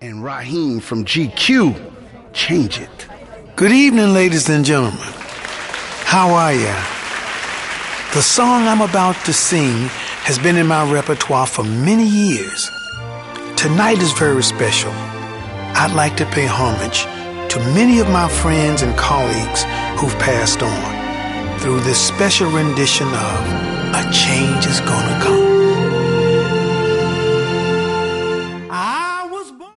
and Raheem from GQ. Change It. Good evening, ladies and gentlemen. How are ya? The song I'm about to sing has been in my repertoire for many years. Tonight is very special. I'd like to pay homage to many of my friends and colleagues who've passed on through this special rendition of A Change Is Gonna Come.